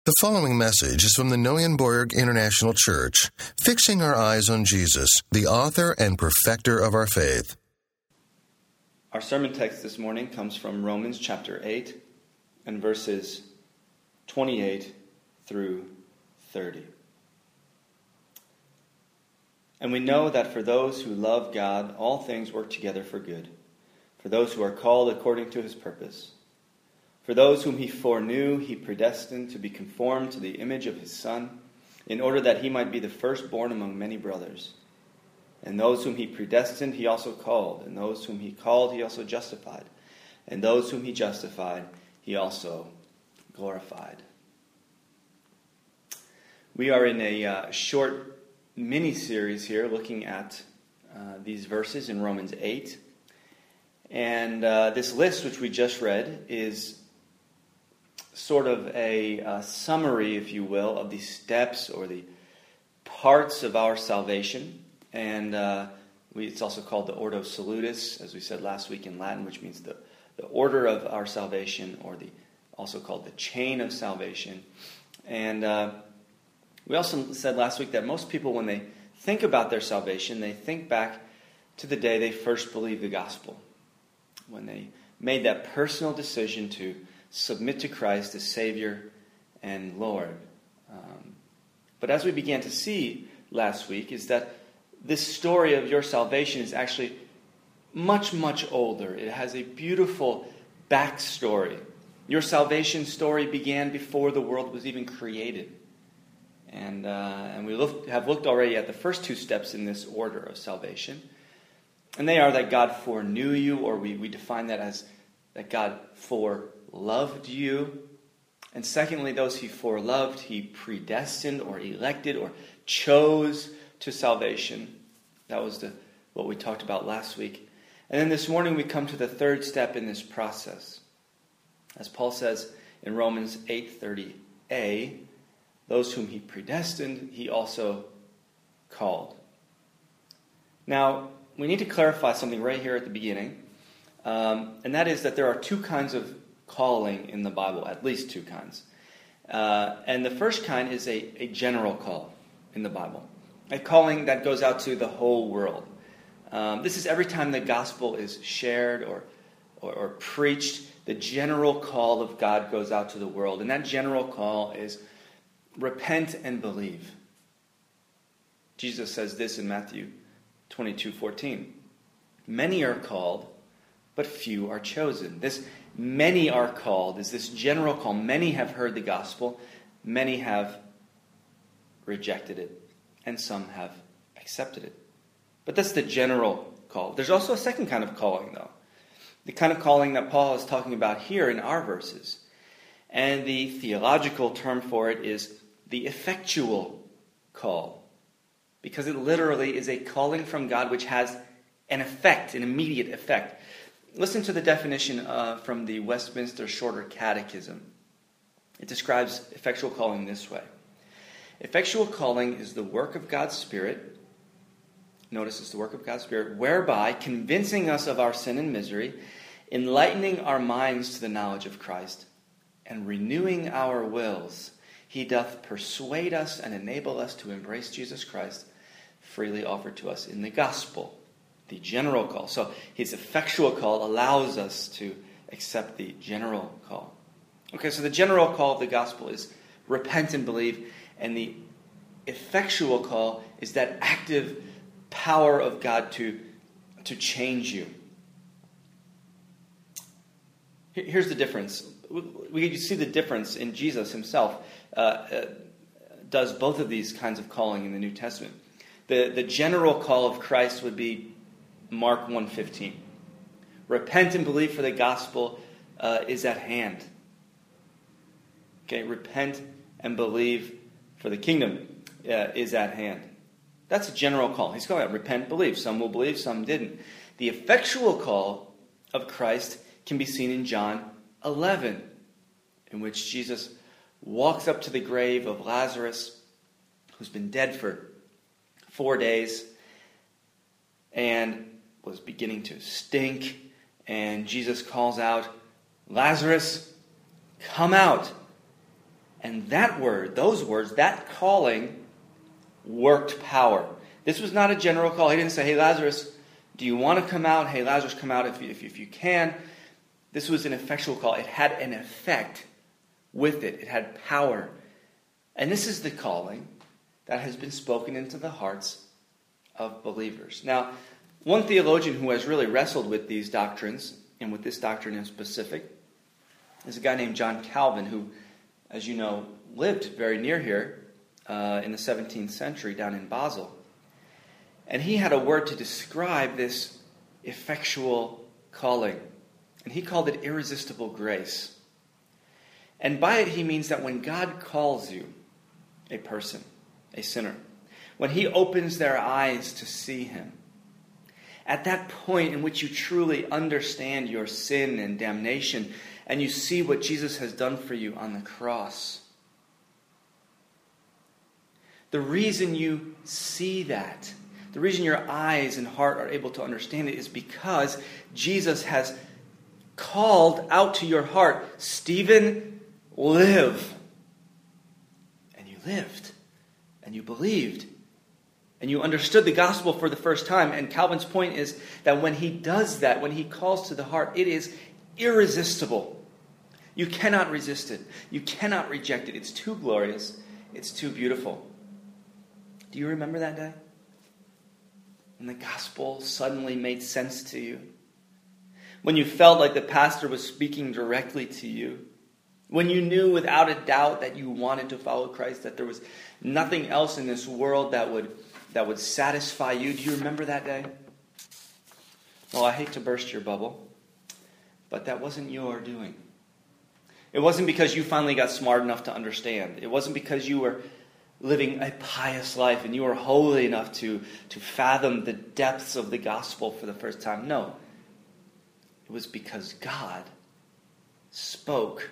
The following message is from the Neuenborg International Church, fixing our eyes on Jesus, the author and perfecter of our faith. Our sermon text this morning comes from Romans chapter 8 and verses 28 through 30. And we know that for those who love God, all things work together for good, for those who are called according to his purpose. For those whom he foreknew, he predestined to be conformed to the image of his Son, in order that he might be the firstborn among many brothers. And those whom he predestined, he also called. And those whom he called, he also justified. And those whom he justified, he also glorified. We are in a short mini-series here looking at these verses in Romans 8. And this list, which we just read, is sort of a summary, if you will, of the steps or the parts of our salvation. And it's also called the Ordo Salutis, as we said last week in Latin, which means the order of our salvation, or also called the chain of salvation. And we also said last week that most people, when they think about their salvation, they think back to the day they first believed the gospel, when they made that personal decision to submit to Christ as Savior and Lord. But as we began to see last week, is that this story of your salvation is actually much, much older. It has a beautiful backstory. Your salvation story began before the world was even created. And we have looked already at the first two steps in this order of salvation. And they are that God foreknew you, or we define that as that God foreloved you. And secondly, those he foreloved, he predestined or elected or chose to salvation. That was what we talked about last week. And then this morning we come to the third step in this process. As Paul says in Romans 8:30a, those whom he predestined, he also called. Now, we need to clarify something right here at the beginning. And that is that there are two kinds of calling in the Bible, at least two kinds. And the first kind is a general call in the Bible, a calling that goes out to the whole world. This is every time the gospel is shared or preached, the general call of God goes out to the world. And that general call is repent and believe. Jesus says this in Matthew 22:14. Many are called, but few are chosen. This many are called is this general call. Many have heard the gospel. Many have rejected it. And some have accepted it. But that's the general call. There's also a second kind of calling, though. The kind of calling that Paul is talking about here in our verses. And the theological term for it is the effectual call. Because it literally is a calling from God which has an effect, an immediate effect. Listen to the definition from the Westminster Shorter Catechism. It describes effectual calling this way. Effectual calling is the work of God's Spirit. Notice it's the work of God's Spirit, whereby convincing us of our sin and misery, enlightening our minds to the knowledge of Christ, and renewing our wills, he doth persuade us and enable us to embrace Jesus Christ, freely offered to us in the gospel. The general call. So his effectual call allows us to accept the general call. Okay, so the general call of the gospel is repent and believe, and the effectual call is that active power of God to change you. Here's the difference. We see the difference in Jesus himself. Does both of these kinds of calling in the New Testament. The general call of Christ would be Mark 1:15. Repent and believe, for the gospel is at hand. Okay, repent and believe, for the kingdom is at hand. That's a general call. He's calling out repent, believe. Some will believe, some didn't. The effectual call of Christ can be seen in John 11, in which Jesus walks up to the grave of Lazarus, who's been dead for 4 days, and was beginning to stink, and Jesus calls out, Lazarus, come out. And that word, those words, that calling worked power. This was not a general call. He didn't say, hey, Lazarus, do you want to come out? Hey, Lazarus, come out if you can. This was an effectual call. It had an effect with it. It had power. And this is the calling that has been spoken into the hearts of believers. Now, one theologian who has really wrestled with these doctrines, and with this doctrine in specific, is a guy named John Calvin, who, as you know, lived very near here in the 17th century down in Basel. And he had a word to describe this effectual calling. And he called it irresistible grace. And by it he means that when God calls you, a person, a sinner, when he opens their eyes to see him, at that point in which you truly understand your sin and damnation, and you see what Jesus has done for you on the cross, the reason you see that, the reason your eyes and heart are able to understand it, is because Jesus has called out to your heart, Stephen, live. And you lived. And you believed. And you understood the gospel for the first time. And Calvin's point is that when he does that, when he calls to the heart, it is irresistible. You cannot resist it. You cannot reject it. It's too glorious. It's too beautiful. Do you remember that day? When the gospel suddenly made sense to you? When you felt like the pastor was speaking directly to you? When you knew without a doubt that you wanted to follow Christ, that there was nothing else in this world that would satisfy you? Do you remember that day? Well, I hate to burst your bubble, but that wasn't your doing. It wasn't because you finally got smart enough to understand. It wasn't because you were living a pious life and you were holy enough to fathom the depths of the gospel for the first time. No. It was because God spoke,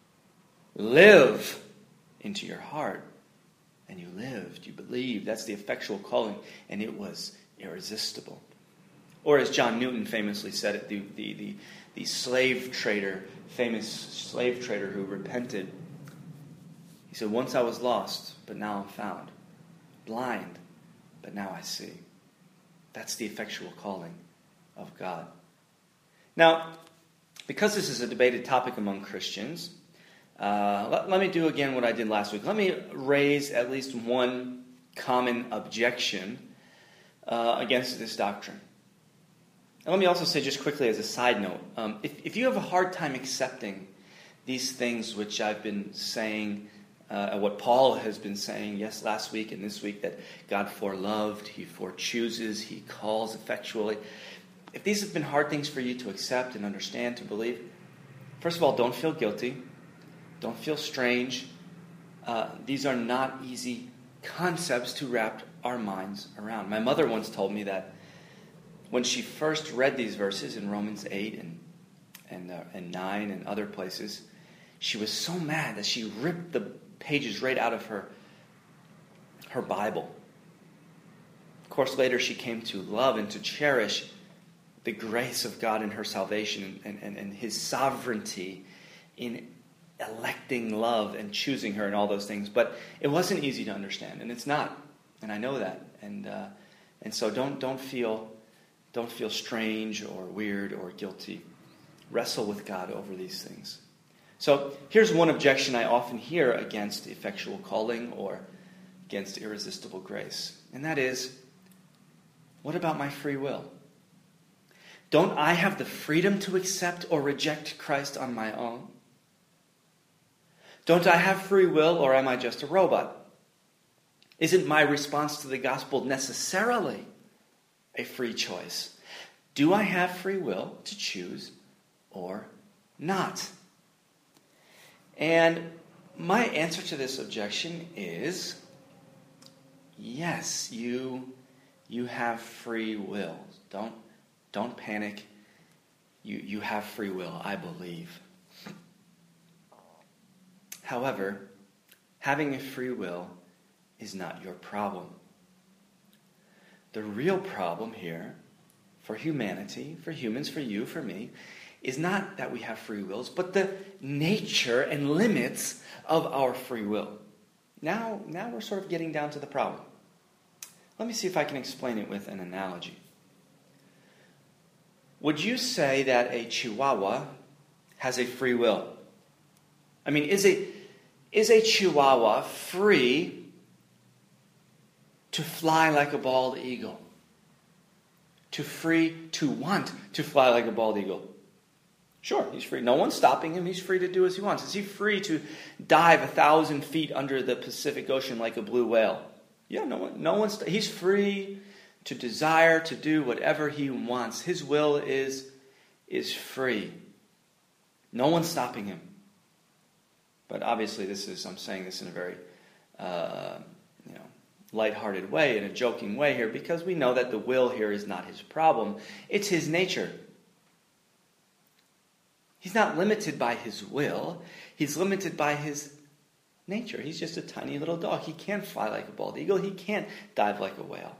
live, into your heart. And you lived, you believed. That's the effectual calling. And it was irresistible. Or as John Newton famously said it, the slave trader, famous slave trader who repented. He said, once I was lost, but now I'm found. Blind, but now I see. That's the effectual calling of God. Now, because this is a debated topic among Christians, let me do again what I did last week. Let me raise at least one common objection against this doctrine. And let me also say just quickly as a side note, if you have a hard time accepting these things which I've been saying, what Paul has been saying, yes, last week and this week, that God foreloved, he forechooses, he calls effectually. If these have been hard things for you to accept and understand, to believe, first of all, don't feel guilty. Don't feel strange. These are not easy concepts to wrap our minds around. My mother once told me that when she first read these verses in Romans 8 and 9 and other places, she was so mad that she ripped the pages right out of her Bible. Of course, later she came to love and to cherish the grace of God in her salvation and his sovereignty in electing love and choosing her and all those things. But it wasn't easy to understand, and it's not. And I know that. And so don't feel strange or weird or guilty. Wrestle with God over these things. So here's one objection I often hear against effectual calling or against irresistible grace. And that is, what about my free will? Don't I have the freedom to accept or reject Christ on my own? Don't I have free will, or am I just a robot? Isn't my response to the gospel necessarily a free choice? Do I have free will to choose or not? And my answer to this objection is yes, you have free will. Don't panic. You have free will, I believe. However, having a free will is not your problem. The real problem here, for humanity, for humans, for you, for me, is not that we have free wills, but the nature and limits of our free will. Now we're sort of getting down to the problem. Let me see if I can explain it with an analogy. Would you say that a chihuahua has a free will? I mean, is a chihuahua free to fly like a bald eagle? To want to fly like a bald eagle? Sure, he's free. No one's stopping him. He's free to do as he wants. Is he free to dive 1,000 feet under the Pacific Ocean like a blue whale? Yeah, he's free to desire to do whatever he wants. His will is free. No one's stopping him. But obviously I'm saying this in a very lighthearted way, in a joking way here, because we know that the will here is not his problem. It's his nature. He's not limited by his will. He's limited by his nature. He's just a tiny little dog. He can't fly like a bald eagle. He can't dive like a whale.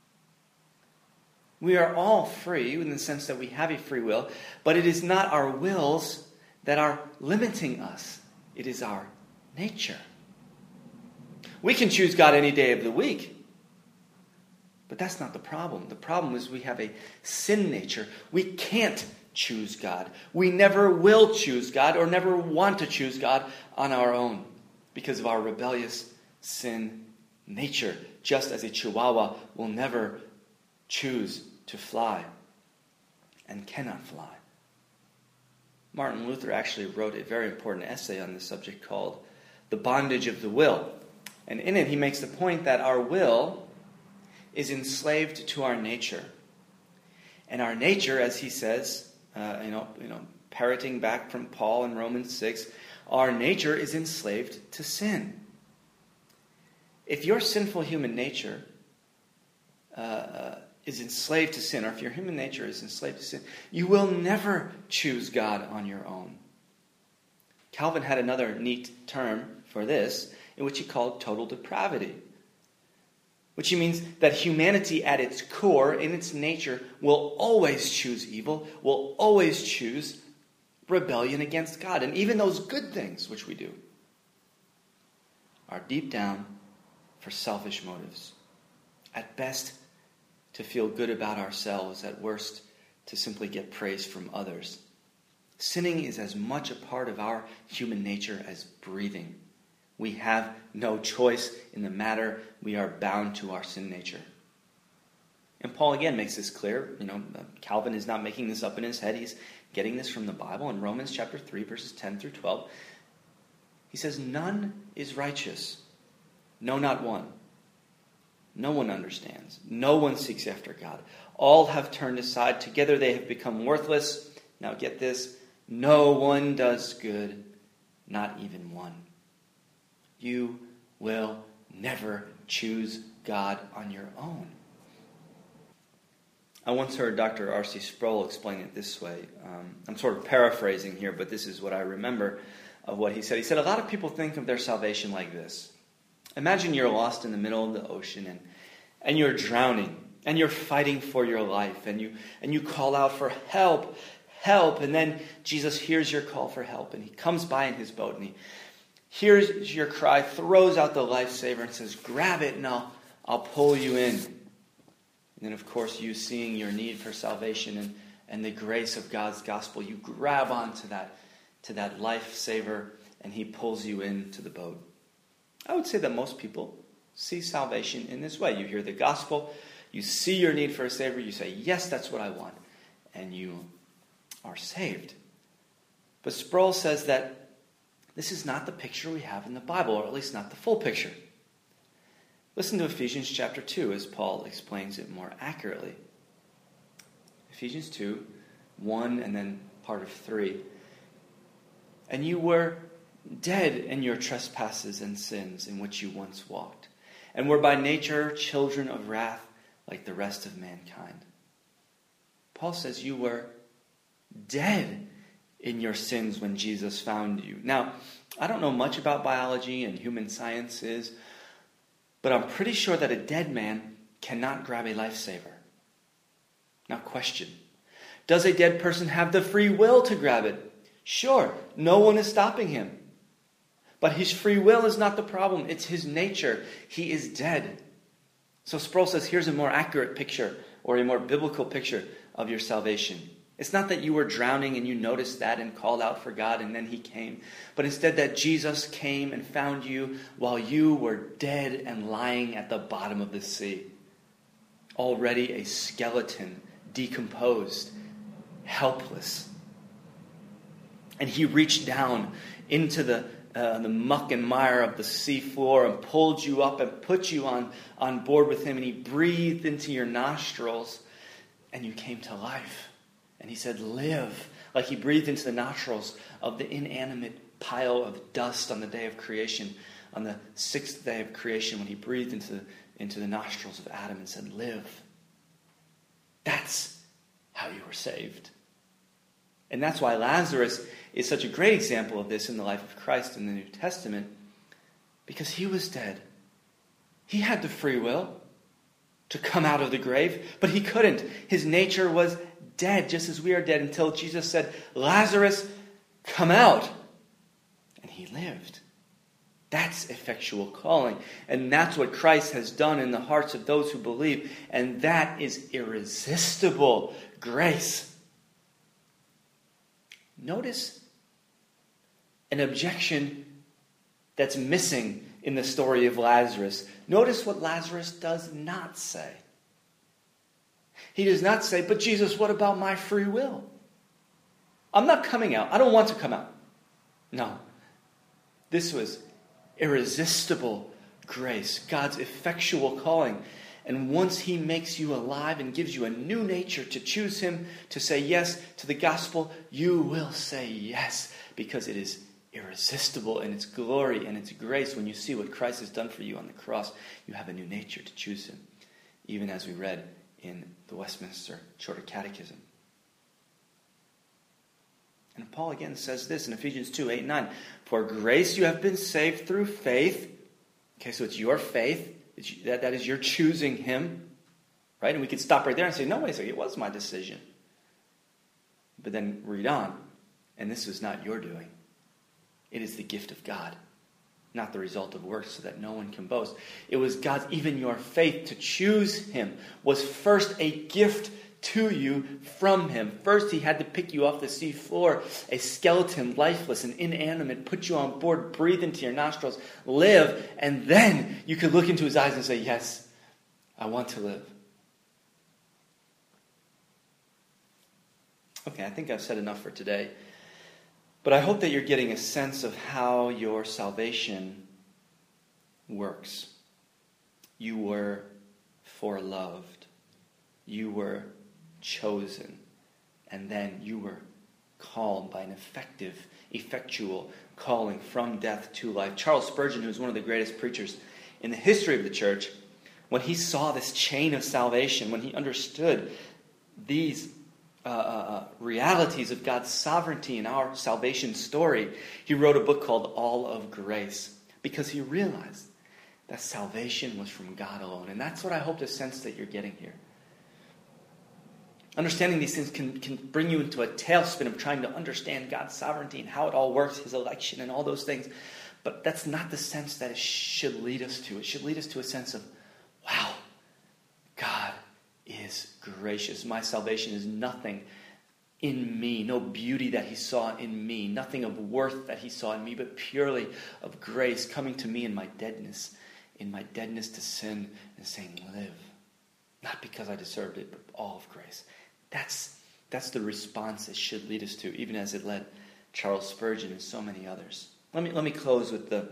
We are all free in the sense that we have a free will, but it is not our wills that are limiting us. It is our nature. We can choose God any day of the week, but that's not the problem. The problem is we have a sin nature. We can't choose God. We never will choose God or never want to choose God on our own because of our rebellious sin nature, just as a chihuahua will never choose to fly and cannot fly. Martin Luther actually wrote a very important essay on this subject called The Bondage of the Will. And in it, he makes the point that our will is enslaved to our nature. And our nature, as he says, parroting back from Paul in Romans 6, our nature is enslaved to sin. If your sinful human nature is enslaved to sin, or if your human nature is enslaved to sin, you will never choose God on your own. Calvin had another neat term for this, in which he called total depravity, which means that humanity at its core, in its nature, will always choose evil, will always choose rebellion against God. And even those good things which we do are deep down for selfish motives. At best, to feel good about ourselves. At worst, to simply get praise from others. Sinning is as much a part of our human nature as breathing. We have no choice in the matter. We are bound to our sin nature. And Paul again makes this clear. Calvin is not making this up in his head. He's getting this from the Bible. In Romans chapter 3, verses 10 through 12, he says, "None is righteous. No, not one. No one understands. No one seeks after God. All have turned aside. Together they have become worthless." Now get this. "No one does good, not even one." You will never choose God on your own. I once heard Dr. R.C. Sproul explain it this way. I'm sort of paraphrasing here, but this is what I remember of what he said. He said, a lot of people think of their salvation like this. Imagine you're lost in the middle of the ocean and you're drowning and you're fighting for your life and you call out for help, and then Jesus hears your call for help and he comes by in his boat and he hears your cry, throws out the lifesaver and says, "Grab it and I'll pull you in." And then, of course, you seeing your need for salvation and the grace of God's gospel, you grab onto that lifesaver and he pulls you into the boat. I would say that most people see salvation in this way. You hear the gospel, you see your need for a savior, you say, "Yes, that's what I want," and you are saved. But Sproul says that this is not the picture we have in the Bible, or at least not the full picture. Listen to Ephesians chapter 2 as Paul explains it more accurately. Ephesians 2, 1 and then part of 3. "And you were dead in your trespasses and sins in which you once walked, and were by nature children of wrath like the rest of mankind." Paul says you were dead in your sins when Jesus found you. Now, I don't know much about biology and human sciences, but I'm pretty sure that a dead man cannot grab a lifesaver. Now, question. Does a dead person have the free will to grab it? Sure, no one is stopping him. But his free will is not the problem. It's his nature. He is dead. So Sproul says, here's a more accurate picture, or a more biblical picture of your salvation. It's not that you were drowning and you noticed that and called out for God and then he came. But instead that Jesus came and found you while you were dead and lying at the bottom of the sea. Already a skeleton, decomposed, helpless. And he reached down into the muck and mire of the sea floor and pulled you up and put you on board with him. And he breathed into your nostrils and you came to life. And he said, live. Like he breathed into the nostrils of the inanimate pile of dust on the day of creation. On the sixth day of creation, when he breathed into the nostrils of Adam and said, live. That's how you were saved. And that's why Lazarus is such a great example of this in the life of Christ in the New Testament. Because he was dead. He had the free will to come out of the grave, but he couldn't. His nature was dead, just as we are dead, until Jesus said, Lazarus, come out. And he lived. That's effectual calling. And that's what Christ has done in the hearts of those who believe. And that is irresistible grace. Notice an objection that's missing in the story of Lazarus. Notice what Lazarus does not say. He does not say, but Jesus, what about my free will? I'm not coming out. I don't want to come out. No. This was irresistible grace, God's effectual calling. And once he makes you alive and gives you a new nature to choose him, to say yes to the gospel, you will say yes, because it is irresistible in its glory and its grace. When you see what Christ has done for you on the cross, you have a new nature to choose him, even as we read in the Westminster Shorter Catechism. And Paul again says this in Ephesians 2, 8, 9. For grace you have been saved through faith. Okay, so it's your faith. That is your choosing him. Right? And we could stop right there and say, no, wait a second, it was my decision. But then read on. And this was not your doing. It is the gift of God, not the result of works, so that no one can boast. It was God's, even your faith to choose him was first a gift to you from him. First, he had to pick you off the sea floor, a skeleton, lifeless and inanimate, put you on board, breathe into your nostrils, live, and then you could look into his eyes and say, yes, I want to live. Okay, I think I've said enough for today. But I hope that you're getting a sense of how your salvation works. You were foreloved. You were chosen. And then you were called by an effectual calling from death to life. Charles Spurgeon, who was one of the greatest preachers in the history of the church, when he saw this chain of salvation, when he understood these realities of God's sovereignty in our salvation story, he wrote a book called All of Grace, because he realized that salvation was from God alone. And that's what I hope to sense that you're getting here. Understanding these things can bring you into a tailspin of trying to understand God's sovereignty and how it all works, his election and all those things. But that's not the sense that it should lead us to. It should lead us to a sense of, wow, God is gracious. My salvation is nothing in me, no beauty that he saw in me, nothing of worth that he saw in me, but purely of grace coming to me in my deadness to sin, and saying, live. Not because I deserved it, but all of grace. That's the response it should lead us to, even as it led Charles Spurgeon and so many others. Let me close with the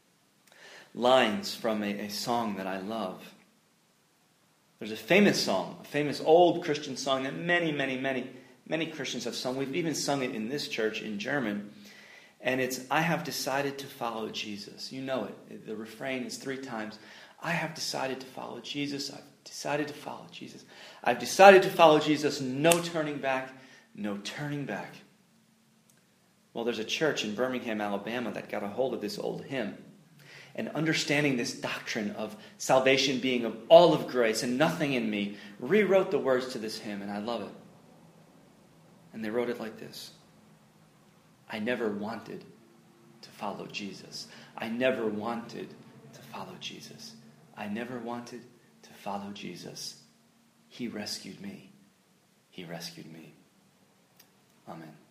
lines from a song that I love. There's a famous song, a famous old Christian song that many Christians have sung. We've even sung it in this church in German. And it's, I have decided to follow Jesus. You know it. The refrain is 3 times. I have decided to follow Jesus. I've decided to follow Jesus. I've decided to follow Jesus. No turning back. No turning back. Well, there's a church in Birmingham, Alabama that got a hold of this old hymn. And understanding this doctrine of salvation being of all of grace and nothing in me, rewrote the words to this hymn, and I love it. And they wrote it like this: I never wanted to follow Jesus. I never wanted to follow Jesus. I never wanted to follow Jesus. He rescued me. He rescued me. Amen.